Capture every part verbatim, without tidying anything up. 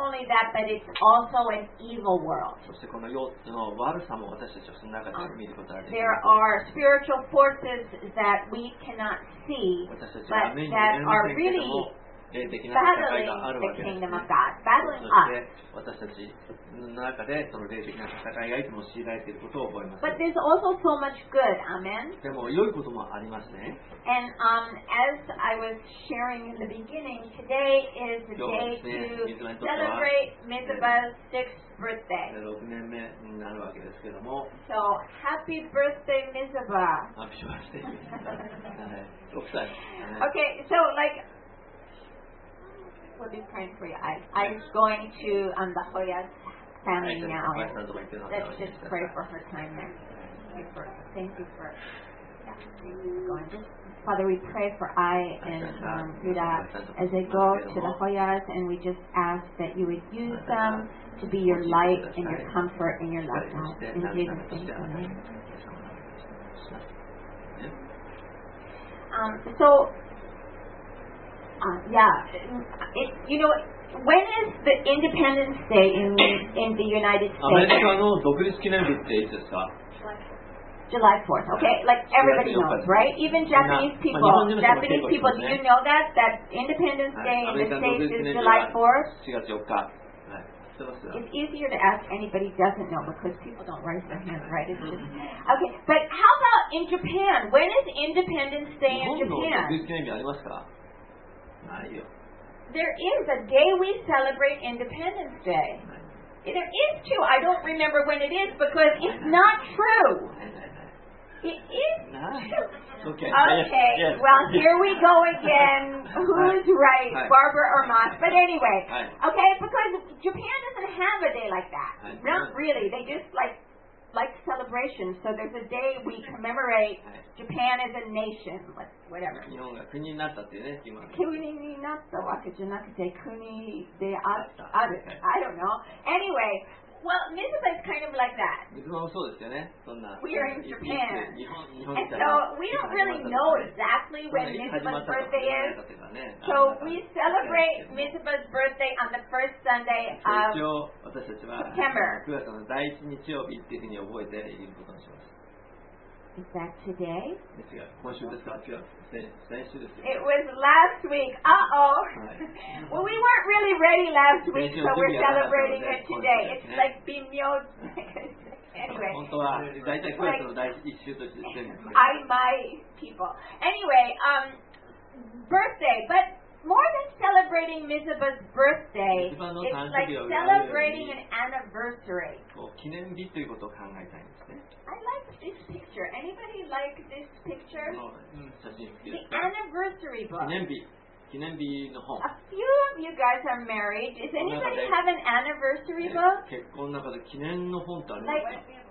only that, but it's also an evil world. そしてこの世の悪さも私たちはその中で見ることができます。 There are spiritual forces that we cannot see, but that are really battling the kingdom of God, battling us. 私たちの中でその霊的な戦いがいつも強いられていることを覚えます。 But there's also so much good, amen. でも良いこともありますね。 And um, as I was sharing in the beginning, today is the day to celebrate Mizpah's sixth birthday. ろくねんめになるわけですけども。 So happy birthday, Mizpah. ハッピーバースデー。ろくさい。 Okay, so like. We'll be praying for you. I, I'm going to um, the Hoya's family now. Let's just pray for her time there. Thank you for, thank you for yeah, going. Just, Father, we pray for I and um, Yuda as they go to the Hoyas, and we just ask that you would use them to be your light and your comfort and your love, God. In Jesus' name. Um, so. Uh, yeah, it, you know, when is the Independence Day in in the United States? アメリカの独立記念日っていつですか？ July fourth. Okay, like everybody knows, right? Even Japanese people, Japanese people, do you know that that Independence Day in the States is July fourth? しがつよっか。 It's easier to ask anybody who doesn't know because people don't raise their hands, right? It's just, okay, but how about in Japan? When is Independence Day in Japan? 独立記念日ありますか？ There is a day we celebrate Independence Day. There is too. I don't remember when it is because it's not true. It is true. Okay. Okay. Yes. Well, here we go again. Who's right, Barbara or Moss? But anyway, okay, because Japan doesn't have a day like that. Not really. They just like like celebrations. So there's a day we commemorate Japan as a nation, whatever. 日本が国になったっていうね、今。 国になったわけじゃなくて国である。I don't know. Anyway, well, Mizpah is kind of like that. 水もそうですよね。そんな。 We are in Japan. 日本日本 And so we don't really know exactly when Mizpah's birthday is. So we celebrate Mizpah's birthday on the first Sunday of 一応私たちは September. くがつの第一日曜日っていうふうに覚えていることにします。 Is that today? ですが、今週ですか？違う。先週ですよ。 It was last week. Uh-oh. Well, we weren't really ready last week, so we're celebrating it today. It's like Bimyo. Anyway. 本当は大体くがつの第一週として。 I, my people. Anyway, um, birthday, but more than celebrating Mizpah's birthday, it's like celebrating an anniversary. 記念日ということを考えたいんですね。 I like this picture. Anybody like this picture? 写真好き The ですか？ anniversary book. 記念日。記念日の本。 A few of you guys are married. Does anybody have an anniversary book? 結婚の中で記念の本ってありますか？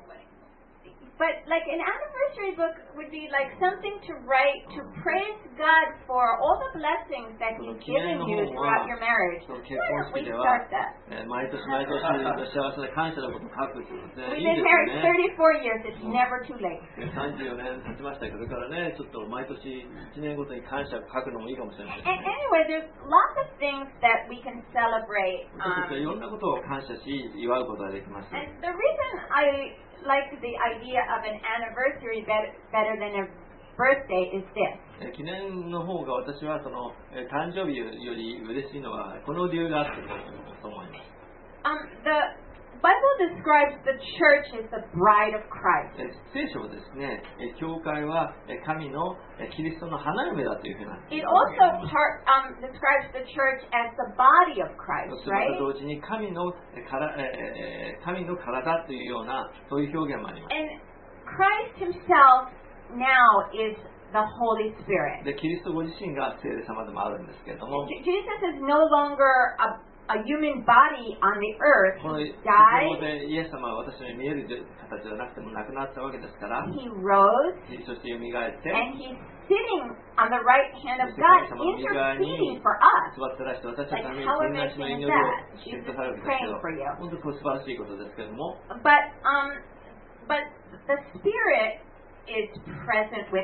But like an anniversary book would be like something to write to praise God for all the blessings that He's given you throughout your marriage. Why don't we start that? 毎年毎年幸せな感謝のことを書くっていうね。 We've been married thirty-four years. It's never too late. さんじゅうよねん経ちましたけど、だからね、ちょっと毎年いちねんごとに感謝を書くのもいいかもしれません。 And anyway, there's lots of things that we can celebrate. 私たちはいろんなことを感謝し、祝うことができます。 And the reason I like the idea of an anniversary better, better than a birthday is this. 記念の方が私はその誕生日より嬉しいのはこの理由があってと思います。 Um, the Bible describes the church as the bride of Christ. 聖書はですね、教会は神のキリストの花嫁だというふうな。 It also part, um, describes the church as the body of Christ, それ right? と同時に神のから神の体というようなそういう表現もあります。 And Christ Himself now is the Holy Spirit. で、キリストご自身が聖霊様でもあるんですけれども、 Jesus is no longer a A human body on the earth. この He 地 died. 上でイエス様は私に見える形じゃなくても亡くなったわけですから、 He rose. そして蘇って、 And He's sitting on the right hand of God, interceding for us. 座ってらして私たちのために Like, how 天なしの amazing 祈 is りを that? してくだ Jesus さるわ is けですけ praying ど、 for you. 本当にこれ素晴らしいことですけれども、 But um, but the Spirit is present with us.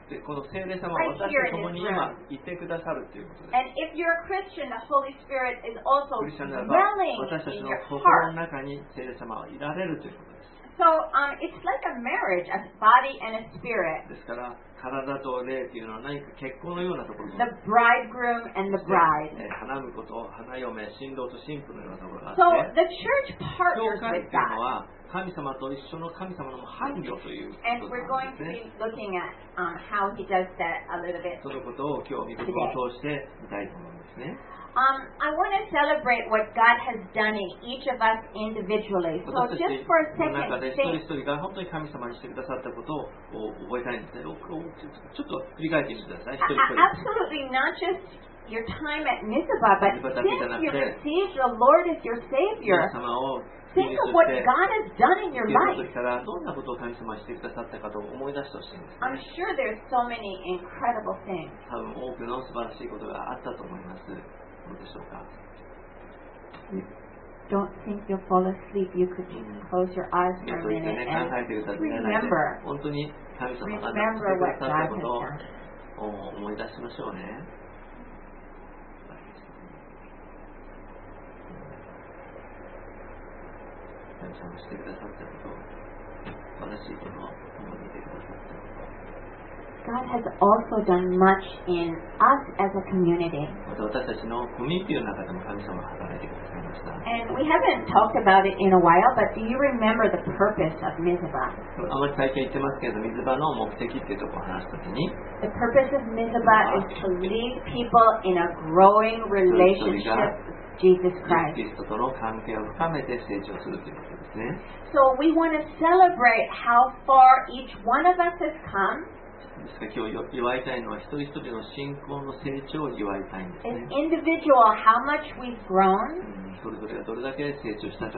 でこの聖霊様は私と共に今いてくださるということです。 And if you're a Christian, the Holy Spirit is also クリスチャンならば dwelling 私たち in の your 心 heart. の中に聖霊様はいられるということです。 So um, it's like a marriage, a body and a spirit. ですから体と霊というのは何か結婚のようなところ The bridegroom and the bride. えー花婿と花嫁、新郎と新婦のようなところがあっ So て、 the church 教 partners 会 with というの God. は神様と一緒の神様の伴侶というこ And と we're な going んで to すね。 be looking at um, how he does that a little bit. そのことを今日御言葉を通して見たいと思うんですね。 Um, I want to celebrate what God has done in each of us individually. So 私た just ち for a の中 second, で一人 think, 一人が本当に神様にしてくださったことを覚えたいんですね。ちょっと振り返ってみてください。一人一人。 absolutely not just your time at Mizpah, but Mizpah since だけじゃなくて、 you received the Lord as your 皆 Savior, 様を think of what God has done in your 受け入れ life. た時からどんなことを神様にしてくださったかと思い出してほしいんです I'm ね。 sure there's so many incredible things. 多分多くの素晴らしいことがあったと思います。どうでしょうか。 Don't think you'll fall asleep. You could just close your eyes ね for そう a 言って minute ね、考 and えてくださってないで、 remember, 本当に神様がして remember くだ what さっ God た has ことを done. 思い出しましょうね。神様してくださったことを、素晴らしいことを共にいてくださったことを。 God has also done much in us as a community. また私たちのコミュニティの中でも神様が働いてくださいました。 And we haven't talked about it in a while, but do you remember the purpose of Mizpah? あまり最近言ってますけれど、水場の目的っていうところを話すときに、 The purpose of Mizpah is to lead people in a growing relationship with Jesus イエス・ Christ. キリストとの関係を深めて成長するということですね。 So we want to celebrate how far each one of us has come ですから今日祝いたいのは一人一人の信仰の成長を祝いたいんです as ね。 individual, how much we've grown, うんそれぞれがどれだけ成長したか、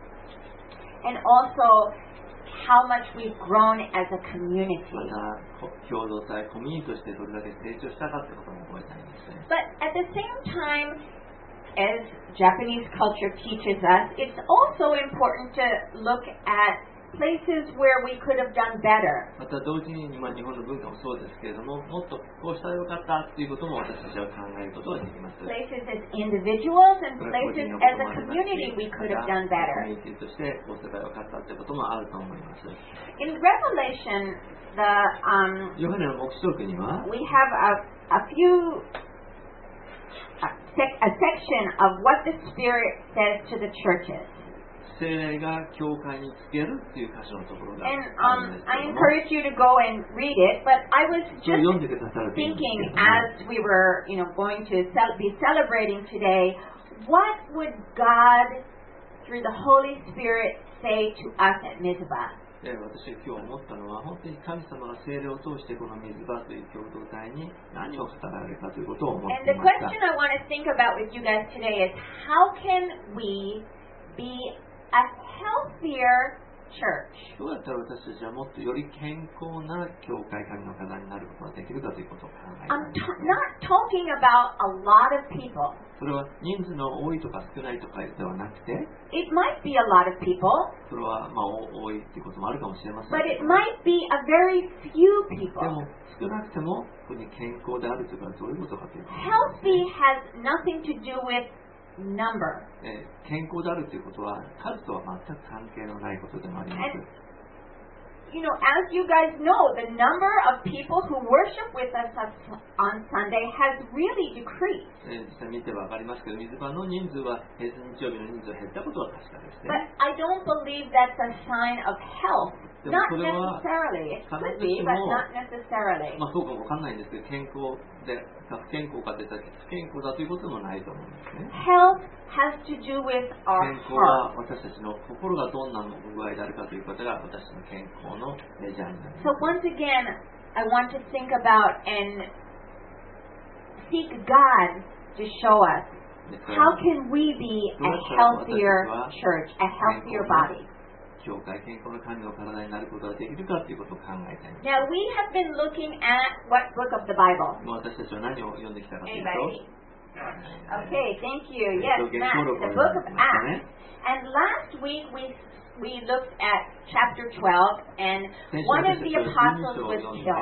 and also how much we've grown as a community. また共同体、コミュニティとしてどれだけ成長したかってことも覚えたいんですね。 But at the same time, as Japanese culture teaches us, it's also important to look at places where we could have done better. また同時に今日本の文化もそうですけれども、もっとこうしたらよかったっていうことも私たちは考えることができます。 Places as individuals and これは個 places 人の as こと a もありますし、 community we could have また done コ better. ミュニティとしてこうすればよかったってこともあると思います。 In Revelation, the um, ヨハネの黙示録には、 we have a, a few a, sec, a section of what the Spirit says to the churches. 聖霊が教会につけるっていう箇所のところが And あるん um, ですけ I ども、 encourage you to go and read it, but I was それ just を読んでくださるといいんです thinking けども、 as we were, you know, going to cel- be celebrating today, what would God, through the Holy Spirit, say to us at Mizpah? で私が今日思ったのは、本当に神様が聖霊を通してこの水場という共同体に何を語られるかということを思っ And て the いました。 question I want to think about with you guys today is how can we be a healthier church? どうやったら私たちはもっとより健康な教会神の方になることができるかということを考えてい I'm ま t- す。 not talking about a lot of people. それは人数の多いとか少ないとかではなくて、 It might be a lot of people, それはまあ多いっていうこともあるかもしれません but け it ど、 might be a very few で people. も少なくてもここに健康であるというのはどういうことかというと、 Healthy has nothing to do with number. えー健康であるということは数とは全く関係のないことでもあります。 And, you know, as you guys know, the number of people who worship with us on Sunday has really decreased. えー実際見てわかりますけど、水場の人数は平日日曜日の人数が減ったことは確かですね。 But I don't believe that's a sign of health. Not でもそれは necessarily. It could be, but not necessarily. まあそうかもわかんないんですけど、健康で不健康かといったら不健康だということもないと思うんですね。 Health has to do with our 健康 heart. は私たちの心がどんな具合であるかということが私の健康のメジャーになり So ます。 once again, I want to think about and seek God to show us ですから how can we be a healthier church, a healthier body. 教会健康の神の体になることができるかということを考えたいんです。 Now we have been looking at what book of the Bible? 今私たちは何を読んできたかというと、 Anybody? Okay, thank you. Yes, えっと Matt, 言語録を the 読 book ん of できましたね。 Acts. And last week we we looked at chapter twelve, and 先週 one of 私た the ちは apostles じゅうに章を was 読んで、 killed.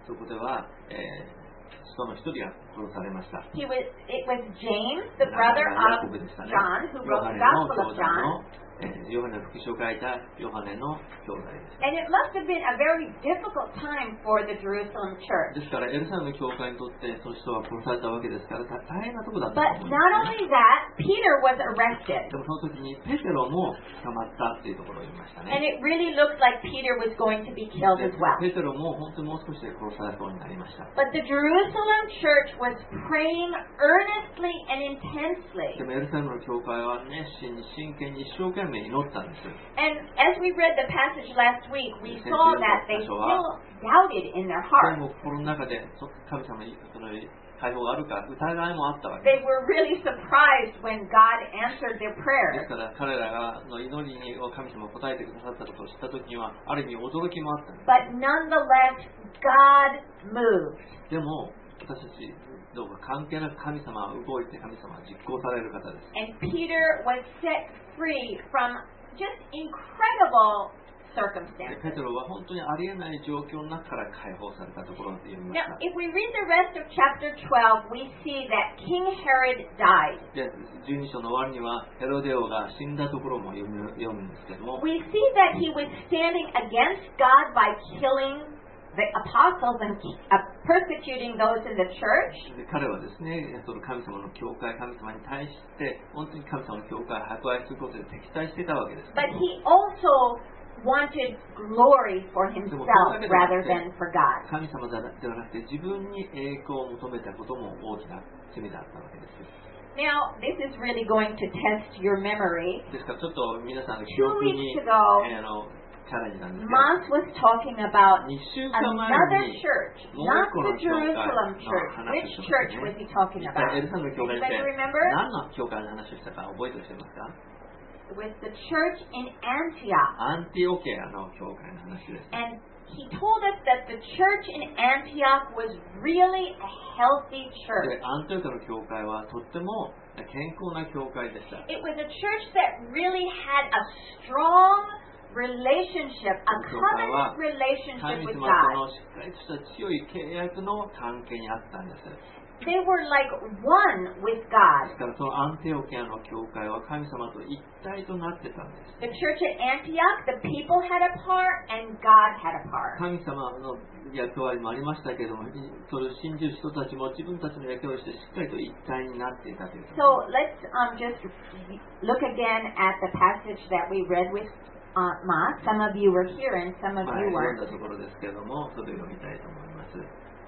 そこでは、えーその一人が殺されました。 He was, it was James, the brother of John, who wrote the Gospel of John. ヨハネの福音書を書いたヨハネの兄弟です。 And it must have been a very difficult time for the Jerusalem church. ですからエルサレムの教会にとってその人は殺されたわけですから大変なところだったと思います。 But not only that, Peter was arrested. でもその時にペテロも捕まったっていうところを言いましたね。 And it really looked like Peter was going to be killed as well. ペテロも本当にもう少しで殺されそうになりました。 But the Jerusalem church was praying earnestly and intensely. でもエルサレムの教会は熱心に真剣に一生懸命祈ったんです。 And as we read the passage last week, we saw that they still doubted in their heart. でも心の中で神様にその解放があるか疑いもあったわけです。They were really surprised when God answered their で prayers. すから彼らがの祈りに神様が答えてくださったことを知ったときにはある意味驚きもあったんです。 But nonetheless, God moved. でも私たちどうか関係なく神様は動いて神様は実行される方です。 And Peter was set free from just incredible circumstances. ペテロは本当にありえない状況の中から解放されたところだと言いました。 Now, if we read the rest of chapter twelve, we see that King Herod died. で、じゅうに章の終わりにはヘロデ王が死んだところも読む、読むんですけども。 We see that he was standing against God by killing the apostles and uh, persecuting those in the church. で彼はですね、その神様の教会、神様に対して本当に神様の教会を迫害することで敵対していたわけです。 But he also wanted glory for himself rather than for God. 神様ではなくて自分に栄光を求めたことも大きな罪だったわけです。 Now, this is really going to test your memory. ですからちょっと皆さんの記憶に、えー、あのチャレンジなんですけど。 Moss was talking about にしゅうかんまえ another に church, not the Jerusalem church. Which church was he talking about? エルサレムの教会って Anybody remember? 何の教会の話をしたか覚えておいてますか？ It was the church in Antioch. アンティオケアの教会の話です。 And he told us that the church in Antioch was really a healthy で church. アンティオケアの教会はとっても健康な教会でした。 It was a church that really had a strong relationship, a covenant relationship with 神様 God. とのしっかりとした強い契約の関係にあったんです。 They were like one with で God. すからそのアンティオケアの教会は神様と一体となってたんです。 The church at Antioch, the people had a part and God had a part. 神様の役割もありましたけども、それを信じる人たちも自分たちの役割をしてしっかりと一体になっていたという。 So let's um, just look again at the passage that we read with uh, Ma. Some of you were here and some of まあ、 you 読ん weren't. だところですけども、それを読みたいと思います。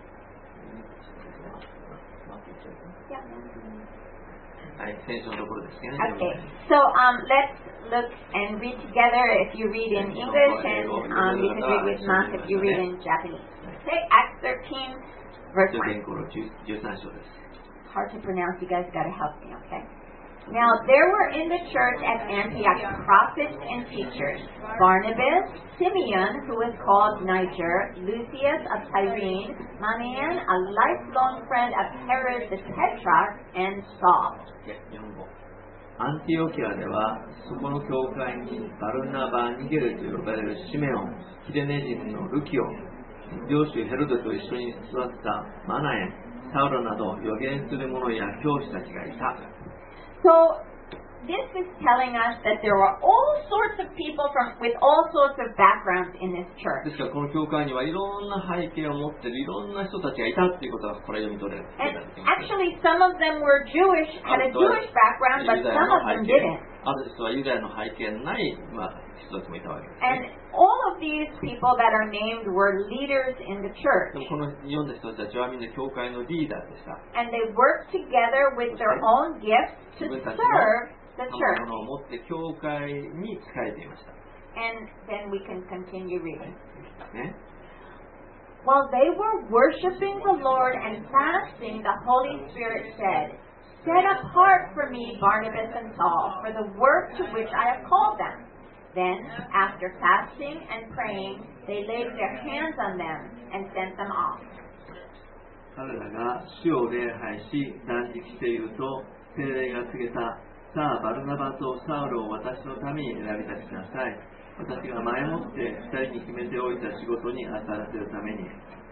はい、聖書のところですね。 Okay, so um, let's look and read together. If you read in English, and um, you can read with Mas if you read in Japanese. Okay, Acts thirteen, verse じゅ one. じゅうさん章です。 Hard to pronounce. You guys got to help me, okay? Now there were in the church at Antioch prophets and teachers: Barnabas, Simeon, who was called Niger, Lucius of Cyrene, Manaen, a lifelong friend of Herod the Tetrarch, and Saul. アンティオキアではそこの教会にバルナバ、ニゲルと呼ばれるシメオン、キレネ人のルキオ、領主ヘロデと一緒に座ったマナエン、サウロなど預言する者や教師たちがいた。 So this is telling us that there were all sorts of people from with all sorts of backgrounds in this で church. すからこの教会にはいろんな背景を持っているいろんな人たちがいたっていうことがこれ読み取れる。 And actually some of them were Jewish, had a Jewish background, but some of them didn't. ある人はユダヤの背景のない、まあ、人たちもいたわけです、ね。 And all of these people that are named were leaders in the で church. もこの読んだ人たちはみんな教会のリーダーでした。 And they worked together with their own gifts to serve the その church. ものを持って教会に仕えていました。 And then we can continue reading. ね、 While they were worshiping the Lord and fasting, the Holy Spirit said, "Set apart for me Barnabas and Saul for the work to which I have called them." Then, after fasting and praying, they laid their hands on them and sent them off. 彼らが主を礼拝し断食していると聖霊が告げた。さあバルナバとサウルを私のために選び出しなさい。私が前もって二人に決めておいた仕事に当たらせるために。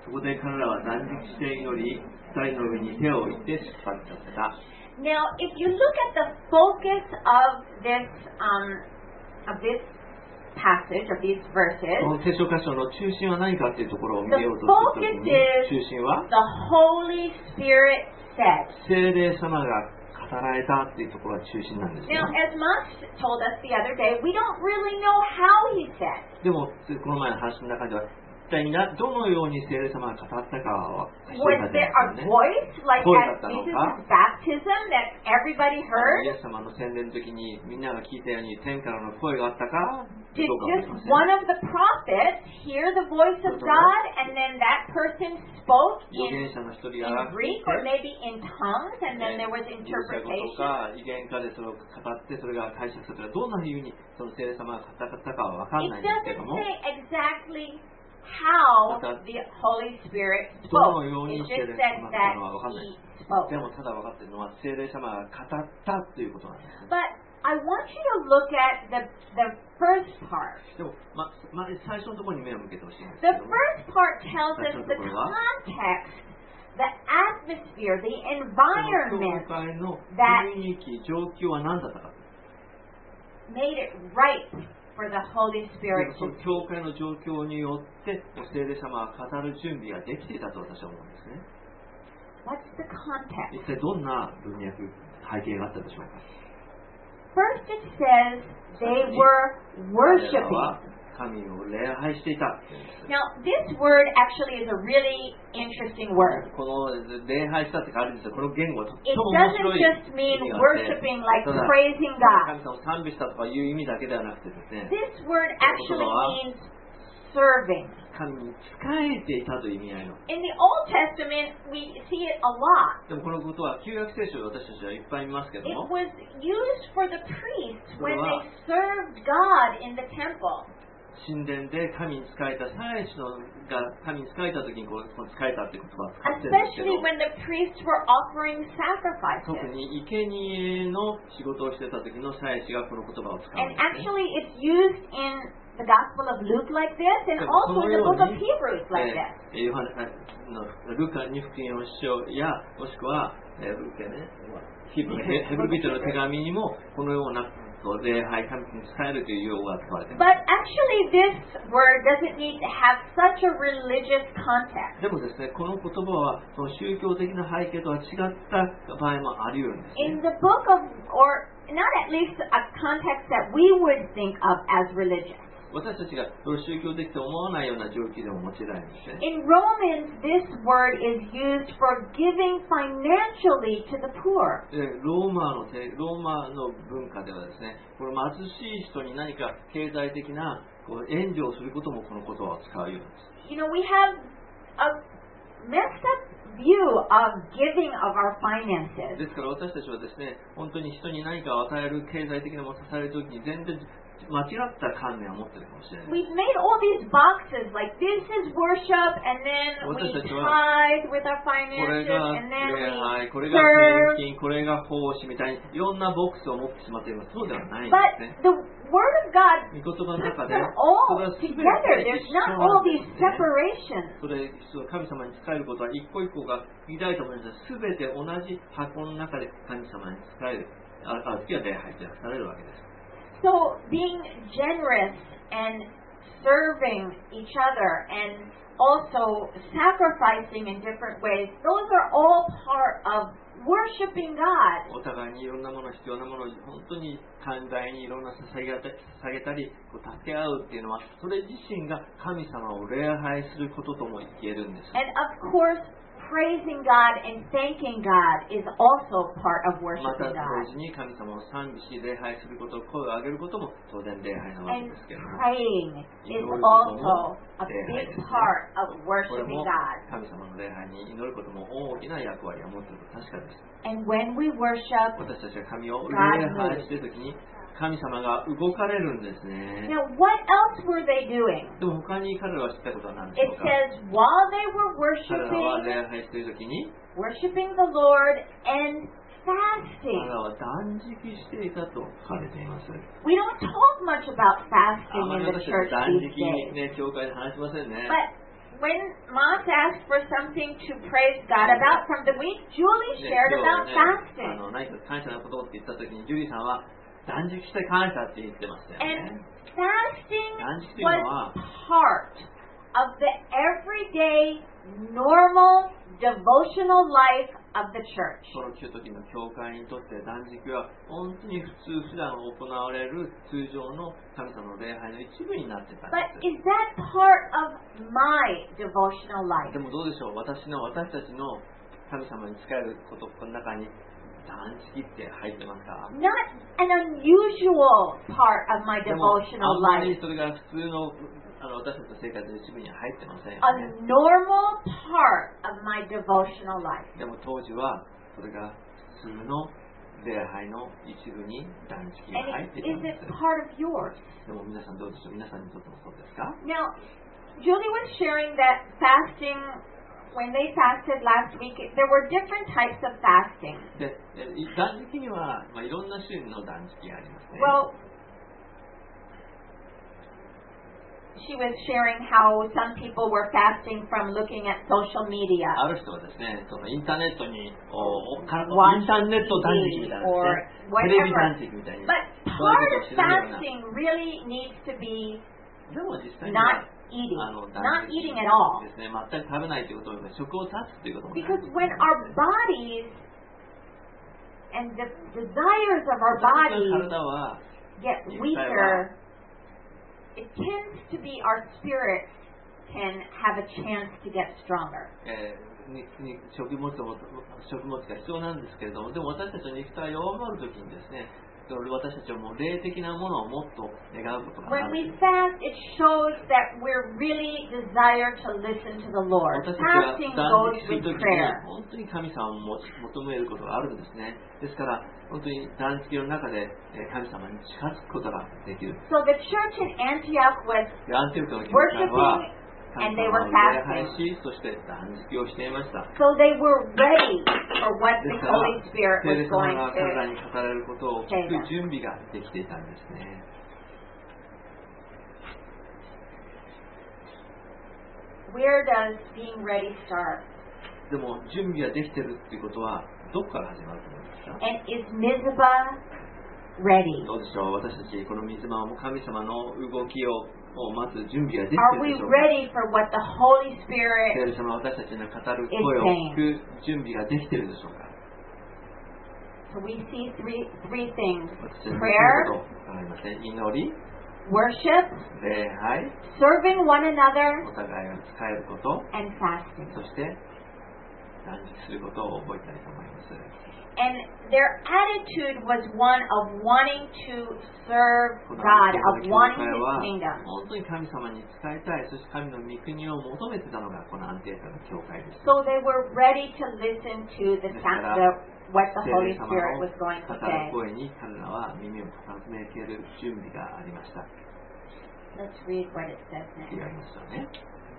そこで彼らは断食して祈り、二人の上に手を置いて出発させた。 Now, if you look at the focus of this, um, of this passage, of these verses, この聖書箇所の中心は何かというところを見ようとするときに、中心は the Holy Spirit said. 聖霊様が語られたというところが中心なんですよ。 Now, as Max told us the other day, we don't really know how he said. でも、この前の話の中では、一体などのように聖霊様が語ったかは一人 Was たちで there す a よね。 voice like 声 at だったのか Jesus' baptism that everybody イ heard? エス様の洗礼の時にみんなが聞いたように天からの声があったか Did どうかわかり just ません。 one of the prophets hear the voice of God and then that person spoke 預 in, 言者の一 in 人が Greek or maybe in tongues and then there was ギリシャ語と interpretation? か異言化でそれを語ってそれが解釈されたらどんなふうにその聖霊様が語ったかはわかん It ないんですけれ doesn't ども say exactly how But the Holy Spirit ど spoke. のよう It に just 聖霊 said 様が語った that のはわかんない he spoke. でもただ分かっているのは聖霊様が語ったということなんですね。 But I want you to look at the, the first part. でも、まま、最初のところに目を向けてほしいんです The けども first part tells us the context, the atmosphere, the 教 environment 会の that 雰囲気、状況は何だったか。 made it right for the Holy Spirit そ to の教会の状況によって聖霊様が語る準備ができていたと私は思うんですね。 What's the context? 一体どんな文脈、背景があったでしょうか。 First it says they were 彼ら worshiping. は神を礼拝していたっていうんです。 Now, this word actually is a really interesting word. この礼拝したって書かれるんですよ。この言語はとって It も面 doesn't 白い just mean 意味があって worshiping like ただ praising 神 God. 様を賛美したとかいう意味だけではなくてですね、 This word actually means serving. 神に仕えていたという意味合いの。 In the Old Testament, we see it a lot. でもこのことは旧約聖書で私たちはいっぱい見ますけど It も、 was used for the priests when they Wow. served God in the temple. 神殿で神に仕えた祭司のが神に仕えた時にこうこの仕えたって言葉を使ってるんですけ Especially ど、 when the priests were offering 特 sacrifices. に生贄の仕事をしてた時の祭司がこの言葉を使うん And ですね。 actually, it's used in the Gospel of Luke like this, and also in the book of Hebrews like this. えーヨハネのルカに福音の書やもしくは、えールカね、ヒブヘヘブル人の手紙にもこのようなこう礼拝神に仕えるという用語が使われています。 But actually, this word doesn't need to have such a religious context. でもですね、この言葉はその宗教的な背景とは違った場合もあり得るんですね。 In the book of, or not at least a context that we would think of as religious. 私たちが宗教的と思わないような状況でも用いられるんですね。 In Romans, this word is used for giving financially to the poor. でローマのてローマの文化ではですね、この貧しい人に何か経済的なこう援助をすることもこの言葉を使うようなんです。 You know, we have a messed up view of giving of our finances. ですから私たちはですね、本当に人に何かを与える経済的なものを支えるときに全然間違った観念を持っているかもしれない。 We've made all these boxes like this is worship, and then we tithe with our これ finances, が and then 礼 we 拝、これが serve. 献金、これが奉仕みたいにいろんなボックスを持ってしまっています。そうではないん But ですね。 the Word of God 御言葉の puts 中で them all それは全 together. て There's 一緒 not な all んで these すね。 separations. それ神様に仕えることは一個一個が偉大と思います。すべて同じ箱の中で神様に仕える。ある時は礼拝と訳されるわけです。 So being generous and serving each other and also sacrificing in different ways, those are all part of worshiping God. お互いにいろんなもの、必要なものを本当に寛大にいろんな捧げた捧げたりこう助け合うっていうのは、それ自身が神様を礼拝することとも言えるんです。 And of course, praising God and thanking God is also part of また worshiping 同 God. 時に神様を賛美し礼拝すること、声を上げることも当然礼拝なわけ And ですけれども、 praying is also a big part of これ worshiping も God. 神様の礼拝に祈ることも大きな役割を持っていることは確かです。 And when we worship, 私たちが神を礼拝しているときに神様が動かれるんですね。 now what else were they doing? でも他に彼らは知ったことは何でし It ょうか。 says while they were 彼らは worshiping, 礼拝しているときに worshiping the Lord and 彼 fasting. らは断食していたと書かれています。 We don't talk much about あ fasting まり in the 私た church ち断 these 食 days. ね、教会で話しませんね。 But when Moss asked for something to praise God about from the week, Julie で shared 今 about 日ね、あ fasting. の何か感謝のことって言った時にジュリーさんは断食して感謝って言ってましたよ And ね。 fasting 断食というのは was part of the everyday, normal, devotional life of the church. この来る時の教会にとって断食は本当に普通普段行われる通常の神様の礼拝の一部になってたん But です。 is that part of my devotional life? でもどうでしょう、私の私たちの神様に仕えることこの中に断食って入ってますか？ Not an unusual part of my でも devotional あんまり life. それが普通のあの私たちの生活の一部には入ってませんよ A ね。 normal part of my devotional life. でも当時はそれが普通の礼拝の一部に断食が入っ And ていた is んで it す。 part of yours? でも皆さんどうでしょう、皆さんにとってもそうですか？ Now, Julie was sharing that fasting, when they fasted last week, there were different types of fasting. で、断食には、まあ、いろんな種類の断食がありますね。 Well, she was sharing how some people were fasting from looking at social media. ある人はですね、そのインターネットにおからイ Watch ンターネット断食みたいな or ですね、テレビ whatever. 断食みたいに、 But そういう part ことを of しないような。 fasting really needs to be でも実際には not eating, あの not 断食 eating at all. ですね、全く食べないということは食を断つということもない Because when our bodies and the desires of our 私の bodies 体は get weaker, it tends to be our spirit can have a chance to get stronger. えーにに食物を食物が必要なんですけれども、でも私たちの肉体が弱まるときにですね、私たちはもう霊的なものをもっと願うことがあ When る。 we fast, it shows that we're really desire to listen to the Lord. 私たちは Fasting 断 goes 食する with ときに prayer. 本当に神様をも求めることがあるんですね。ですから本当に断食の中でえー神様に近づくことができる。 So the church in Antioch was でアンティオクの教会は worshiping 神 and they 様 were を礼拝 fasting. し、そして断食をしていました。 So they were ready for what で the すから Holy Spirit 聖 was 霊様 going が彼ら to. に語られることを聞く準備ができていたんですね。 Where does being ready start? でも準備ができてるっていうことはどこから始まると思いますか？ And is Mizpah ready? どうでしょう、私たちこの水間も神様の動きを待つ準備ができて Are い we るでしょうか？ ready for what the Holy 聖 Spirit? 霊様は私たちの語る声を聞く準備ができているでしょうか？ So we see three three things: 私たちの prayer, ことがありません。祈り、 worship, 礼拝、 serving one another, お互いを使えること、 and fasting. そして断食することを覚えたいと思います。 And their attitude was one of wanting to serve この God, アン of ティオクの教 wanting 会 His は kingdom. 本当に神様に仕えたい、そして神の御国を求めてたのがこのアンティオクの教会です。 So they were ready to listen to the, the what the 聖 Holy 霊様 Spirit の was going 語 to る say. 声に彼らは耳を傾ける準備がありました。 Let's read what it says 違い next. ましたね。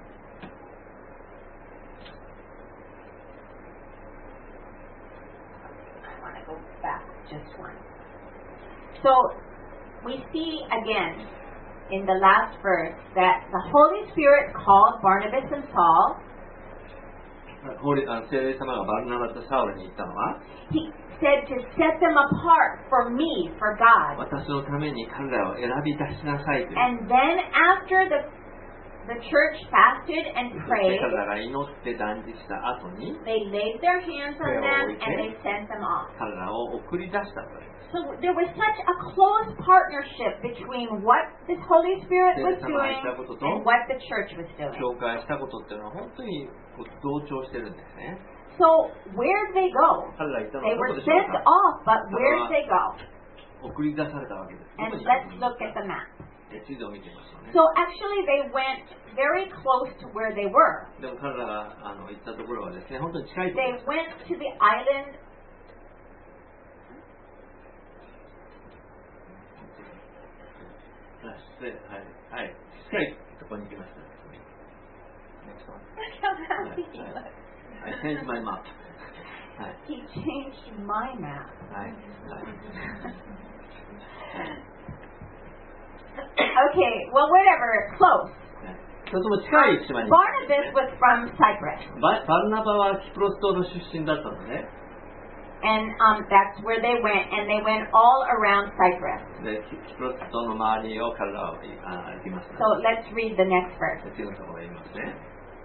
I want to go back just one. So we see again in the last verse that the Holy Spirit called Barnabas and Saul. 法律あの聖霊様がバルナバとサウルに言ったのは、 He said to set them apart for me, for God. 私のために彼らを選び出しなさいという。 And then after the the church fasted and そして prayed, 彼らが祈って断食した後に they laid their hands on them and they sent them off. 彼らを送り出したという。 So there was such a close partnership between what the Holy Spirit was doing and what the church was doing. 教会したことっていうのは本当にこう同調してるんですね。 So where did they go? 彼ら行ったの They はど were こでしょ sent うか？ off, but where did they go? 送り出されたわけです。ど And こに let's look at the map. 地図を見てみましょうね。 So actually they went very close to where they were. でも彼らがあの行ったところはですね、本当に近いところ They です。 went to the island. はい、はい、近いところに行きました。Next one. Look how happy he Right, was. I changed my map. はい。 He changed my map. はい。はい。 Okay, well, whatever, close. とても近い島に。 Barnabas was from Cyprus. ババルナバはキプロス島の出身だったのね。 And um, that's where they went, and they went all around Cyprus. で、キプロス島の周りを彼らは行きました。 So let's read the next verse. 次のところ言いますね。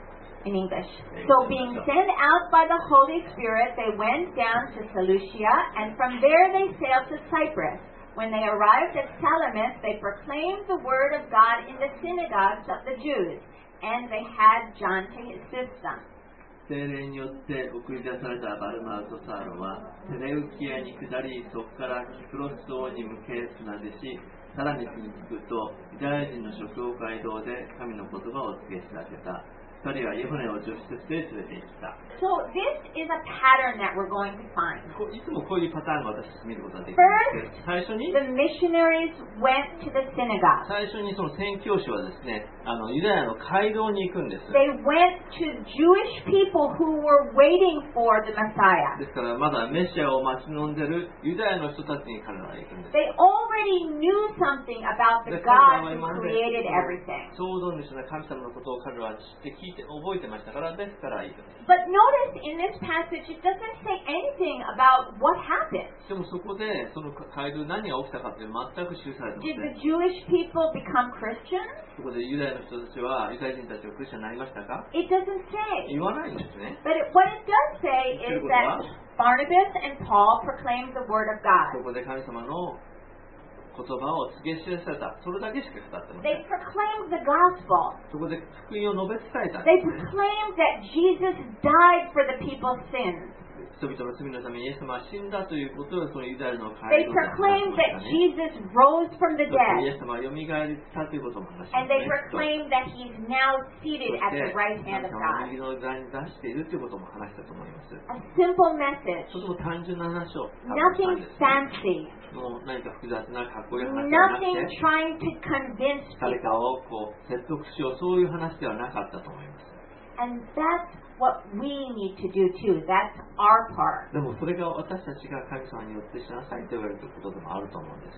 In English. So being sent out by the Holy Spirit, they went down to Seleucia, and from there they sailed to Cyprus. When they arrived at Salamis, they proclaimed the word of God in the synagogues of the Jews, and they had John to assist them. 聖霊によって送り出されたバルナバとサウロはセレウキアに下り、そこからキプロス島に向け船出し、サラミスに着くとユダヤ人の諸教会堂で神の言葉を告げ知らせた。二人はヨハネを助手として連れて行った。 So this is a pattern that we're going to find. いつもこういうパターンを私たち見ることができるんですけど、最初に The missionaries went to the synagogue. 最初にその宣教師はですね、あのユダヤの街道に行くんです。 They went to Jewish people who were waiting for the Messiah. ですからまだメシアを待ち望んでいるユダヤの人たちに彼らは行くんです。 They already knew something about the God who created everything. 創造主の神様のことを彼らは知って聞いて覚えてましたからですから行くんです。 But notice in this passage it doesn't say anything about what happened. でもそこでその街道何が起きたかって全く記されてません。 Did the Jewish people become Christians? そこでユダヤの人たちはユダヤ人たちはクリスチャンになりましたか？ It doesn't say. 言わないんですね。 But it, what it does say is that Barnabas and Paul proclaimed the word of そ God. こで神様の言葉を告げ知らされた。それだけしか語ってません。 They proclaimed the gospel. そこで福音を述べ伝えたん They ですね。 proclaimed that Jesus died for the people's sins. 人々の罪のためにイエス様は死んだということをそのユダヤの They 街道で話 proclaimed しま that したね。 Jesus rose from the そしてイ dead. エス様はよみがえったということも話しま And した they ね。 proclaimed that he's now seated そ at して the right hand 神 of 様 God. を右の座に出しているということも話したと思います。 A simple message. とても単純な話をしたん Nothing ですね。 fancy. もう何か複雑なかっこいい話ではなく Nothing て、 trying to convince 誰か people. をこう説得しよう、そういう話ではなかったと思います。 And that's what we need to do too. That's our part. でもそれが私たちが神様によってしなさいと言われることでもあると思うんです。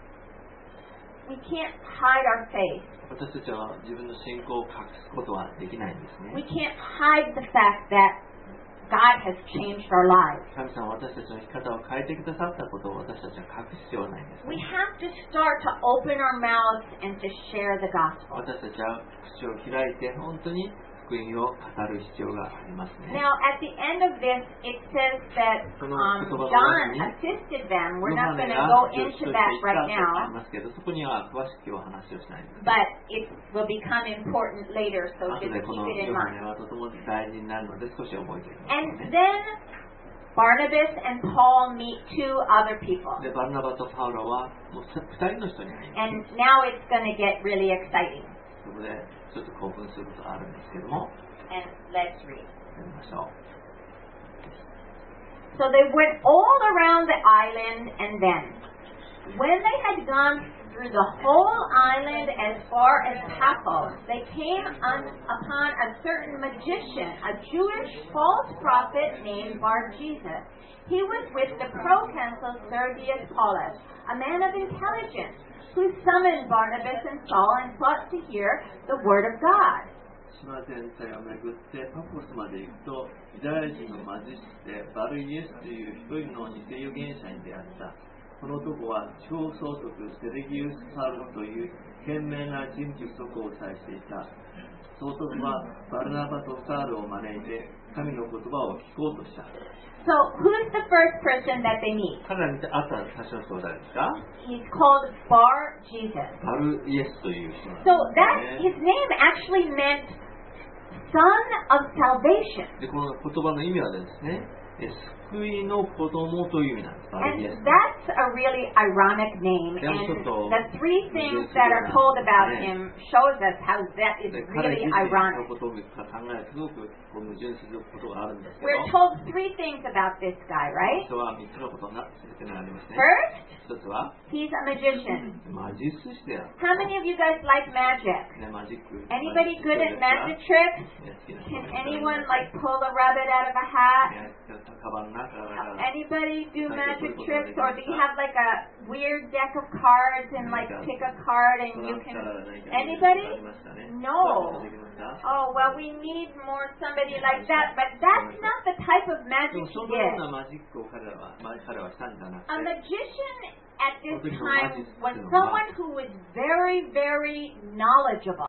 We can't hide our faith. 私たちは自分の信仰を隠すことはできないんです We ね。 can't hide the fact that God has changed our lives. 神様は私たちの生き方を変えてくださったことを私たちは隠す必要はないんです We ね。 have to start to open our mouths and to share the gospel. 私たちは口を開いて本当に福音を語る必要がありますね。 Now, at the end of this, it says that um, John assisted them. We're not going to go into that right now, ますけど、そこには詳しくお話をしないんです。 but it will become important later, so 後 just でこ keep の it in ヨハネ mind. はとても大事になるので少し覚えておきましょ And うね。 then Barnabas and Paul meet two other people. で、バルナバとパウロはもうふたりの人に会います。 And now it's going to get really exciting. そこでちょっと興奮することがあるんですけども、 And let's read. 読みましょう。 So they went all around the island, and then, when they had gone through the whole island as far as Paphos, they came on, upon a certain magician, a Jewish false prophet named Bar-Jesus. He was with the proconsul Sergius Paulus, a man of intelligence, who summoned Barnabas and Saul and sought to hear the word of God. 島全体を巡ってパフォスまで行くとユダヤ人の魔術師でバルイエスという一人の偽預言者に出会った。この男は地方総督セレギウス・サウルという賢明な人物則を伝えていた。総督はバルナバとサウルを招いて神の言葉を聞こうとした。 So, who's the first person that they meet? 彼らに会った最初の人は誰ですか？ He's called Bar-Jesus. バルイエスという人なんです So ね。 that his name actually meant son of salvation. で、この言葉の意味はですね、救いの子供という意味なんです。バル And イエス。 that's a really ironic name. And the three things that are told about him shows us how that is で、彼 really 自身の ironic. ことを考えるとすごくこう矛盾することがあるんですけ We're ど、 told three things about this guy, right? 人はみっつのことが説明がありますね。 First, 一つは he's a magician. 魔術師である。 How many of you guys like magic? ね、マジック。 Anybody good at マ magic ジッ tricks? クね好きな人 Can anyone like pull a rabbit out of a hat? ねカバンの中から Anybody do magic tricks, or do you have like a weird deck of cards and like pick a card and you can? Anybody? No. Oh well, we need more somebody like that, but that's not the type of magic he did. A magician at this time was someone who was very, very knowledgeable.